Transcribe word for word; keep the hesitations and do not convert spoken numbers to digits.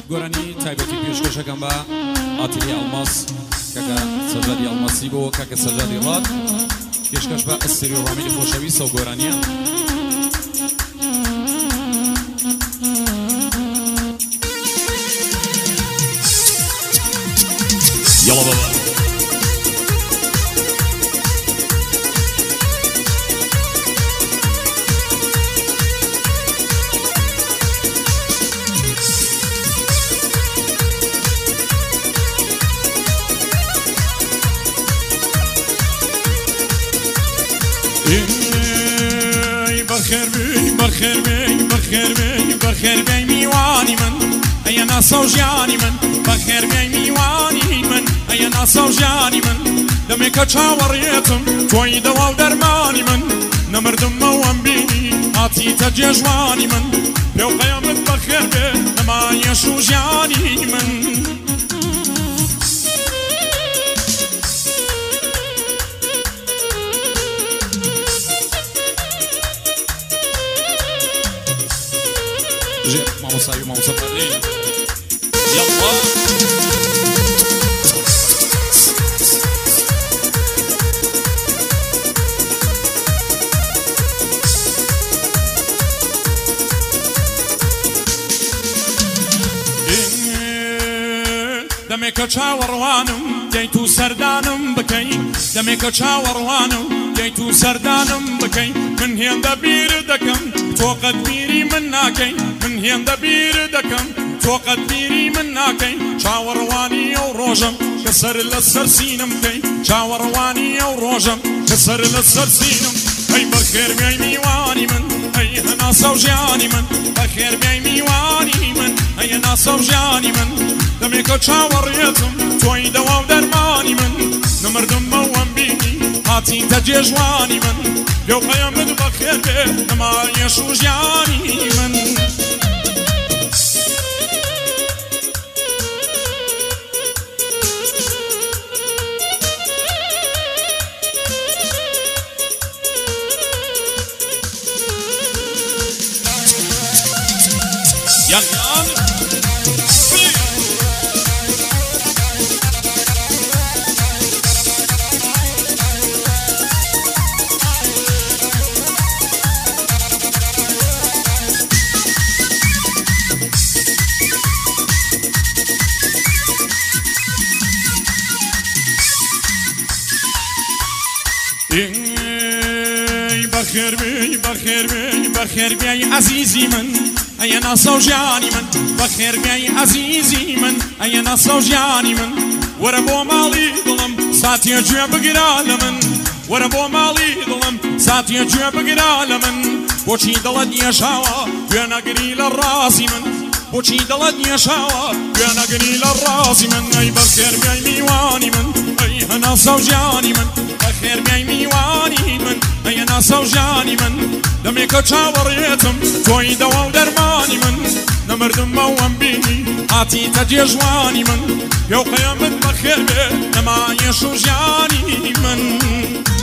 گۆرانی تایبەتی پێشکەشەکەم بە ئاتیلی ئەڵماس کەکە سەجادی ئەڵماسی بۆ کەکە سەجادی ڕات پێشکەش بە ئەستێری و ڕامیلی خۆشەویستە و گۆرانیە يلا بابا بخير بي بخير بي بخير بي بخير بي ميواني من أي ناس وجاني من بخير بي ميواني من أي ناس وجاني من دمك تشاوريتم توي دوا ودرماني من نمردم موام بيني عطي تجواني من لو قيامت بخير بي لما يشو جاني من ماما سايو ماما سبرلين يلا دمك تشاوروانم جيتو سردانم بكي دمك تشاوروانم جيتو سردانم بكي من هين دبير دكم توقد بيري من ناكي من هين دبير دكم توقد بيري من ناكي شاورواني او روجم كسر لسر سينم كي شاورواني او روجم كسر لسر سينم اي بخير بي ميواني من اي هنا سوجاني من بخير بي ميواني من اي ناس وجاني من دمك تشاوريتم توي دوا ودرماني من نمردم موام بيني هاتي تجواني من لو قيامت بخير بي لما يشو جاني من يان يان بخير بي بخير بي بخير بي عزيزي من أي ناس وجاني من بخير بي عزيزي من أي ناس وجاني من وربو مالي ظلم ساتي جواب قرال من وربو مالي ظلم ساتي جواب قرال من بوشي دلد يشاوا وانا قريل الراسي من بوشي دلد يشاوا وانا قريل الراسي من أي بخير بي ميواني من أي ناس وجاني من بخير بي ميواني من أي ناس وجاني من دمك تشاوريتم توي دوا ودرماني من نمردم موام بيني هاتي تجواني من يو قيامت بخير بي لما يشو جاني من